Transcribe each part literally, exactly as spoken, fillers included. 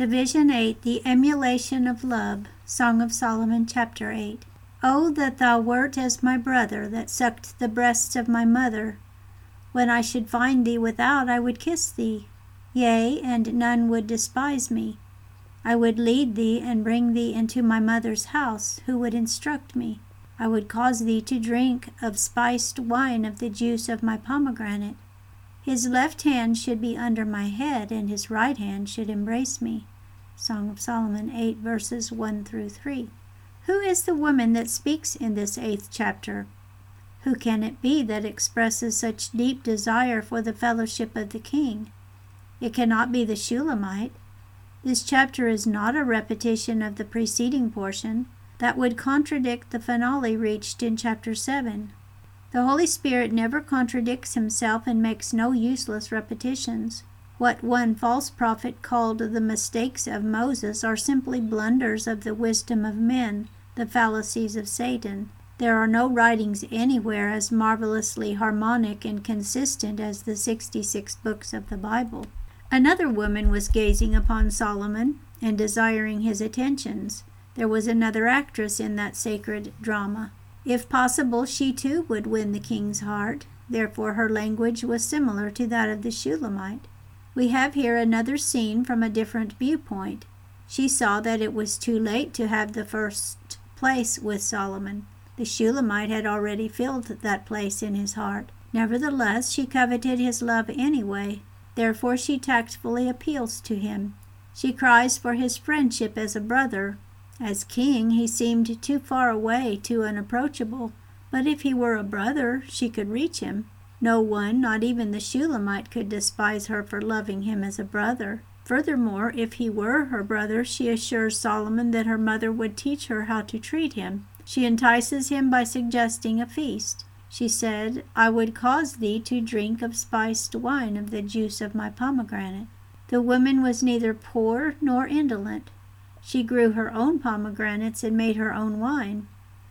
Division eight, the emulation of love. Song of Solomon, chapter eight. O that thou wert as my brother, that sucked the breasts of my mother. When I should find thee without, I would kiss thee. Yea, and none would despise me. I would lead thee and bring thee into my mother's house, who would instruct me. I would cause thee to drink of spiced wine of the juice of my pomegranate. His left hand should be under my head, and his right hand should embrace me. Song of Solomon eight, verses one through three. Who is the woman that speaks in this eighth chapter? Who can it be that expresses such deep desire for the fellowship of the king? It cannot be the Shulamite. This chapter is not a repetition of the preceding portion. That would contradict the finale reached in chapter seven. The Holy Spirit never contradicts himself and makes no useless repetitions. What one false prophet called the mistakes of Moses are simply blunders of the wisdom of men, the fallacies of Satan. There are no writings anywhere as marvelously harmonic and consistent as the sixty-six books of the Bible. Another woman was gazing upon Solomon and desiring his attentions. There was another actress in that sacred drama. If possible, she too would win the king's heart. Therefore her language was similar to that of the Shulamite. We have here another scene from a different viewpoint. She saw that it was too late to have the first place with Solomon. The Shulamite had already filled that place in his heart. Nevertheless, she coveted his love anyway. Therefore she tactfully appeals to him. She cries for his friendship as a brother. As king, he seemed too far away, too unapproachable. But if he were a brother, she could reach him. No one, not even the Shulamite, could despise her for loving him as a brother. Furthermore, if he were her brother, she assures Solomon that her mother would teach her how to treat him. She entices him by suggesting a feast. She said, I would cause thee to drink of spiced wine of the juice of my pomegranate. The woman was neither poor nor indolent. She grew her own pomegranates and made her own wine.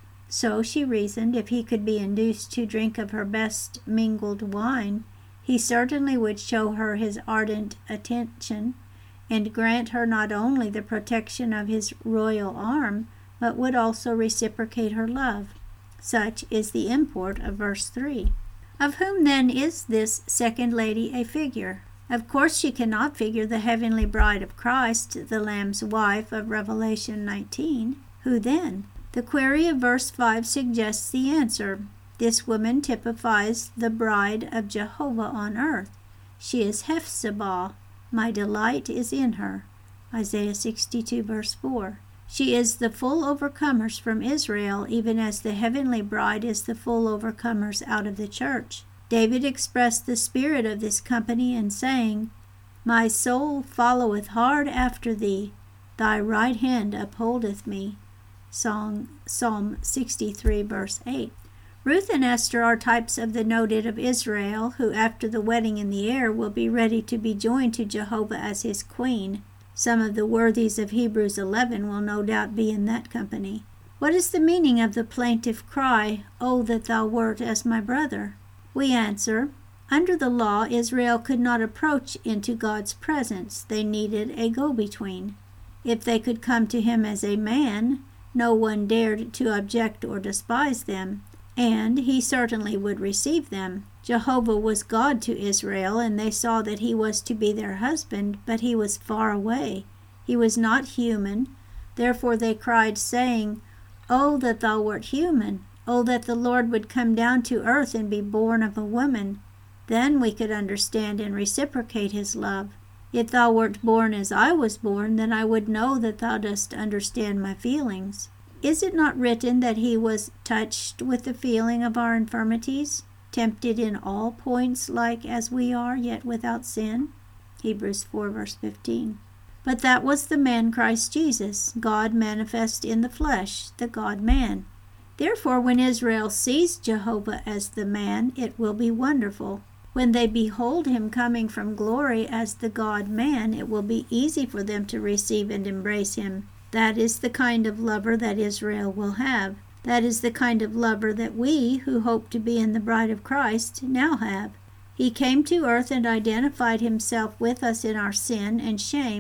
So, she reasoned, if he could be induced to drink of her best mingled wine, he certainly would show her his ardent attention, and grant her not only the protection of his royal arm, but would also reciprocate her love. Such is the import of verse three. Of whom then is this second lady a figure? Of course she cannot figure the heavenly bride of Christ, the Lamb's wife of Revelation nineteen. Who then? The query of verse five suggests the answer. This woman typifies the bride of Jehovah on earth. She is Hephzibah. My delight is in her. Isaiah sixty-two, verse four. She is the full overcomers from Israel, even as the heavenly bride is the full overcomers out of the church. David expressed the spirit of this company in saying, My soul followeth hard after thee, thy right hand upholdeth me. Song, Psalm sixty-three, verse eight. Ruth and Esther are types of the noted of Israel, who after the wedding in the air will be ready to be joined to Jehovah as his queen. Some of the worthies of Hebrews eleven will no doubt be in that company. What is the meaning of the plaintive cry, O that thou wert as my brother? We answer, under the law, Israel could not approach into God's presence. They needed a go-between. If they could come to him as a man, no one dared to object or despise them, and he certainly would receive them. Jehovah was God to Israel, and they saw that he was to be their husband, but he was far away. He was not human. Therefore they cried, saying, O that thou wert human! O that the Lord would come down to earth and be born of a woman! Then we could understand and reciprocate his love. If thou wert born as I was born, then I would know that thou dost understand my feelings. Is it not written that he was touched with the feeling of our infirmities, tempted in all points like as we are, yet without sin? Hebrews four, verse fifteen. But that was the man Christ Jesus, God manifest in the flesh, the God-man. Therefore, when Israel sees Jehovah as the man, it will be wonderful. When they behold him coming from glory as the God-man, it will be easy for them to receive and embrace him. That is the kind of lover that Israel will have. That is the kind of lover that we, who hope to be in the bride of Christ, now have. He came to earth and identified himself with us in our sin and shame,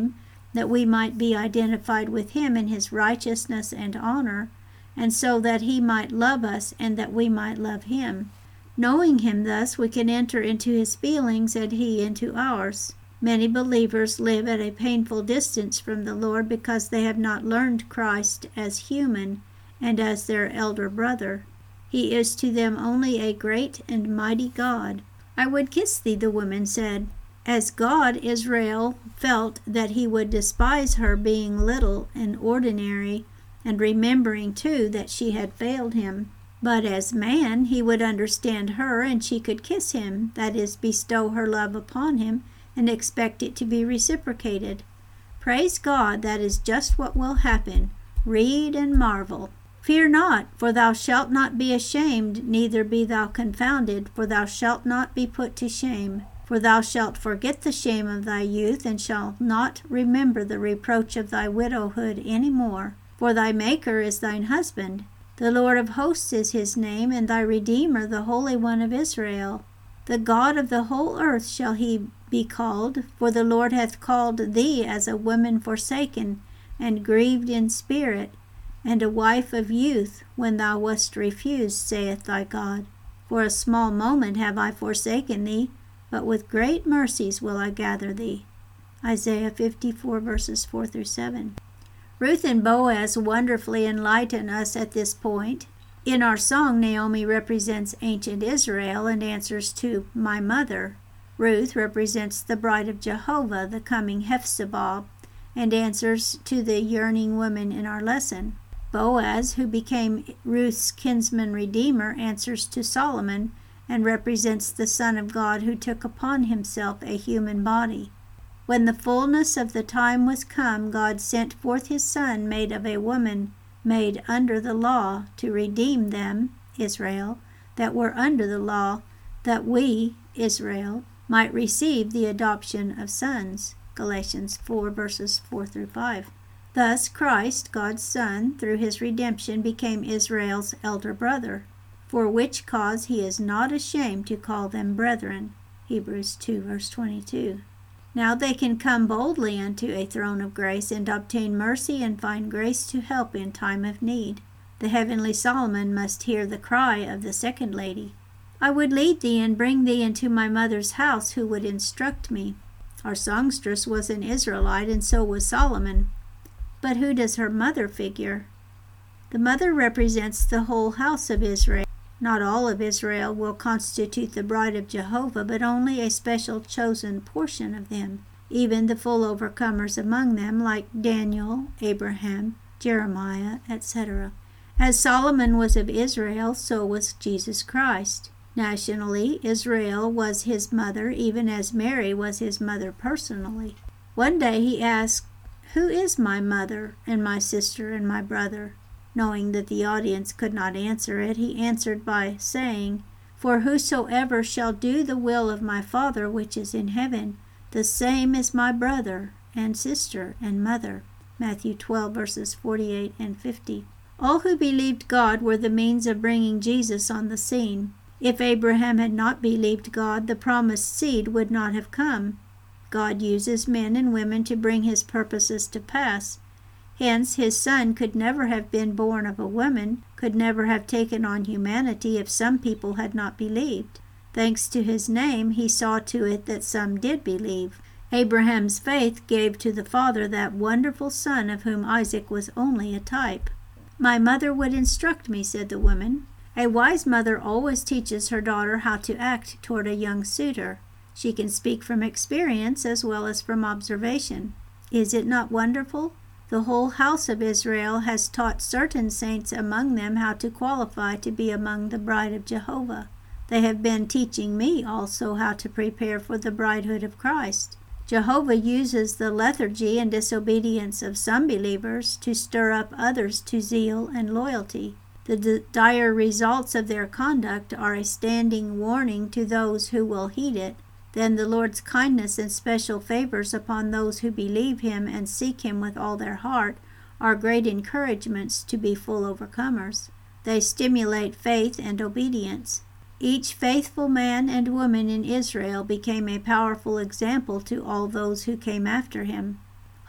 that we might be identified with him in his righteousness and honor, and so that he might love us and that we might love him. Knowing him thus, we can enter into his feelings and he into ours. Many believers live at a painful distance from the Lord because they have not learned Christ as human and as their elder brother. He is to them only a great and mighty God. I would kiss thee, the woman said. As God, Israel felt that he would despise her being little and ordinary, and remembering too that she had failed him. But as man, he would understand her, and she could kiss him, that is, bestow her love upon him, and expect it to be reciprocated. Praise God, that is just what will happen. Read and marvel. Fear not, for thou shalt not be ashamed, neither be thou confounded, for thou shalt not be put to shame. For thou shalt forget the shame of thy youth, and shalt not remember the reproach of thy widowhood any more. For thy Maker is thine husband. The Lord of hosts is his name, and thy Redeemer, the Holy One of Israel. The God of the whole earth shall he be called, for the Lord hath called thee as a woman forsaken, and grieved in spirit, and a wife of youth, when thou wast refused, saith thy God. For a small moment have I forsaken thee, but with great mercies will I gather thee. Isaiah fifty-four, verses four through seven. Ruth and Boaz wonderfully enlighten us at this point. In our song, Naomi represents ancient Israel and answers to my mother. Ruth represents the bride of Jehovah, the coming Hephzibah, and answers to the yearning woman in our lesson. Boaz, who became Ruth's kinsman redeemer, answers to Solomon and represents the Son of God who took upon himself a human body. When the fullness of the time was come, God sent forth his Son, made of a woman, made under the law, to redeem them, Israel, that were under the law, that we, Israel, might receive the adoption of sons. Galatians four, verses four through five. Thus Christ, God's Son, through his redemption, became Israel's elder brother, for which cause he is not ashamed to call them brethren. Hebrews two, verse twenty-two. Now they can come boldly unto a throne of grace and obtain mercy and find grace to help in time of need. The heavenly Solomon must hear the cry of the second lady. I would lead thee and bring thee into my mother's house, who would instruct me. Our songstress was an Israelite, and so was Solomon. But who does her mother figure? The mother represents the whole house of Israel. Not all of Israel will constitute the bride of Jehovah, but only a special chosen portion of them, even the full overcomers among them, like Daniel, Abraham, Jeremiah, et cetera. As Solomon was of Israel, so was Jesus Christ. Nationally, Israel was his mother, even as Mary was his mother personally. One day he asked, "Who is my mother and my sister and my brother?" Knowing that the audience could not answer it, he answered by saying, "For whosoever shall do the will of my Father which is in heaven, the same is my brother and sister and mother." Matthew twelve, verses forty-eight and fifty. All who believed God were the means of bringing Jesus on the scene. If Abraham had not believed God, the promised seed would not have come. God uses men and women to bring his purposes to pass. Hence, his Son could never have been born of a woman, could never have taken on humanity if some people had not believed. Thanks to his name, he saw to it that some did believe. Abraham's faith gave to the Father that wonderful Son of whom Isaac was only a type. "My mother would instruct me," said the woman. A wise mother always teaches her daughter how to act toward a young suitor. She can speak from experience as well as from observation. Is it not wonderful? The whole house of Israel has taught certain saints among them how to qualify to be among the bride of Jehovah. They have been teaching me also how to prepare for the bridehood of Christ. Jehovah uses the lethargy and disobedience of some believers to stir up others to zeal and loyalty. The d- dire results of their conduct are a standing warning to those who will heed it. Then the Lord's kindness and special favors upon those who believe him and seek him with all their heart are great encouragements to be full overcomers. They stimulate faith and obedience. Each faithful man and woman in Israel became a powerful example to all those who came after him.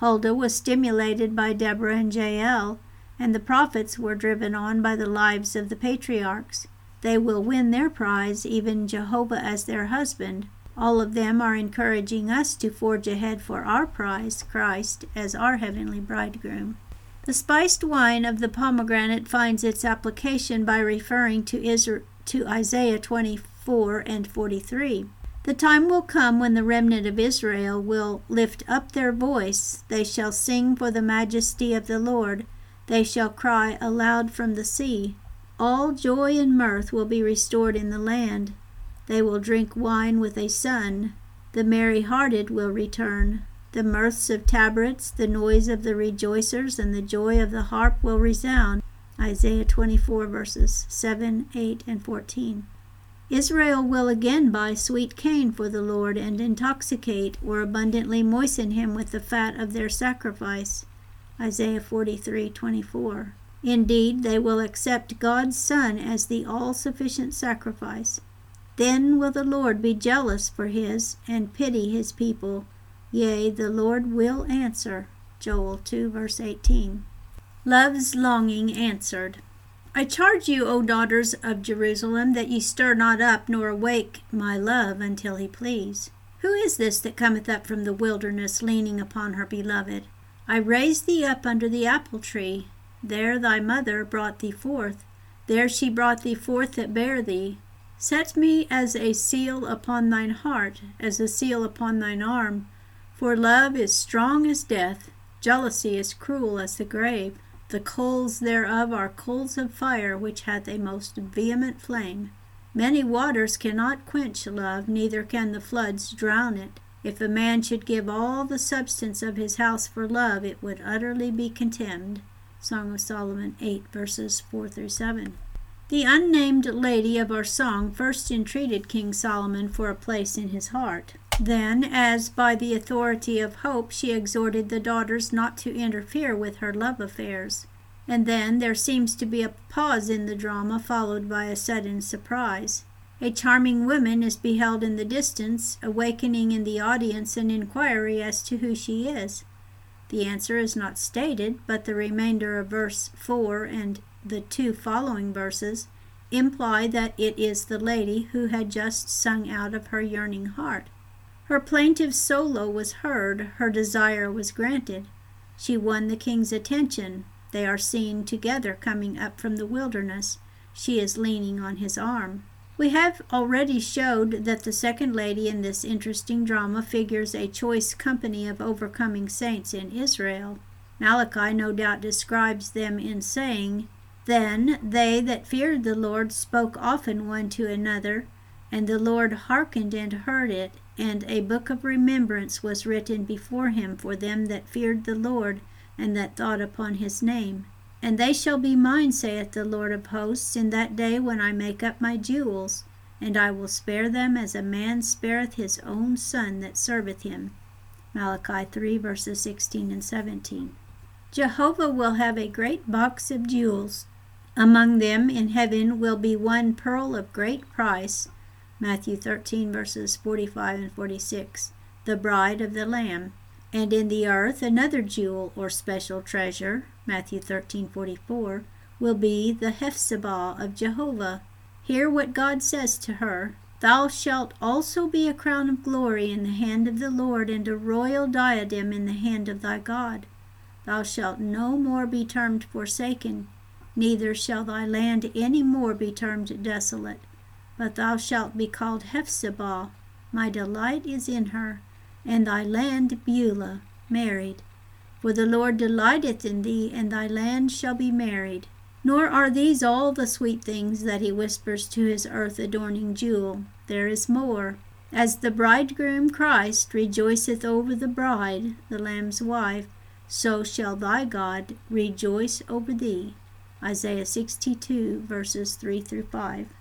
Huldah was stimulated by Deborah and Jael, and the prophets were driven on by the lives of the patriarchs. They will win their prize, even Jehovah as their husband. All of them are encouraging us to forge ahead for our prize, Christ, as our heavenly bridegroom. The spiced wine of the pomegranate finds its application by referring to, Isra- to Isaiah twenty-four and forty-three. The time will come when the remnant of Israel will lift up their voice. They shall sing for the majesty of the Lord. They shall cry aloud from the sea. All joy and mirth will be restored in the land. They will drink wine with a son. The merry-hearted will return. The mirths of tabrets, the noise of the rejoicers, and the joy of the harp will resound. Isaiah twenty-four, verses seven, eight, and fourteen. Israel will again buy sweet cane for the Lord and intoxicate or abundantly moisten him with the fat of their sacrifice. Isaiah forty-three, twenty-four. Indeed, they will accept God's Son as the all-sufficient sacrifice. Then will the Lord be jealous for his and pity his people. Yea, the Lord will answer. Joel two, verse eighteen. Love's longing answered. I charge you, O daughters of Jerusalem, that ye stir not up, nor awake my love until he please. Who is this that cometh up from the wilderness, leaning upon her beloved? I raised thee up under the apple tree. There thy mother brought thee forth. There she brought thee forth that bare thee. Set me as a seal upon thine heart, as a seal upon thine arm. For love is strong as death, jealousy is cruel as the grave. The coals thereof are coals of fire, which hath a most vehement flame. Many waters cannot quench love, neither can the floods drown it. If a man should give all the substance of his house for love, it would utterly be contemned. Song of Solomon eight, verses four through seven. The unnamed lady of our song first entreated King Solomon for a place in his heart. Then, as by the authority of hope, she exhorted the daughters not to interfere with her love affairs. And then there seems to be a pause in the drama, followed by a sudden surprise. A charming woman is beheld in the distance, awakening in the audience an inquiry as to who she is. The answer is not stated, but the remainder of verse four and the two following verses imply that it is the lady who had just sung out of her yearning heart. Her plaintive solo was heard, her desire was granted. She won the king's attention. They are seen together coming up from the wilderness. She is leaning on his arm. We have already showed that the second lady in this interesting drama figures a choice company of overcoming saints in Israel. Malachi no doubt describes them in saying, Then they that feared the Lord spoke often one to another, and the Lord hearkened and heard it, and a book of remembrance was written before him for them that feared the Lord, and that thought upon his name. And they shall be mine, saith the Lord of hosts, in that day when I make up my jewels, and I will spare them as a man spareth his own son that serveth him. Malachi three, verses sixteen and seventeen. Jehovah will have a great box of jewels. Among them in heaven will be one pearl of great price. Matthew thirteen, verses forty-five and forty-six, the bride of the Lamb. And in the earth another jewel or special treasure, Matthew thirteen, forty-four, will be the Hephzibah of Jehovah. Hear what God says to her. Thou shalt also be a crown of glory in the hand of the Lord, and a royal diadem in the hand of thy God. Thou shalt no more be termed forsaken, neither shall thy land any more be termed desolate. But thou shalt be called Hephzibah, my delight is in her, and thy land Beulah, married. For the Lord delighteth in thee, and thy land shall be married. Nor are these all the sweet things that he whispers to his earth-adorning jewel. There is more. As the bridegroom Christ rejoiceth over the bride, the Lamb's wife, so shall thy God rejoice over thee. Isaiah sixty-two, verses three through five.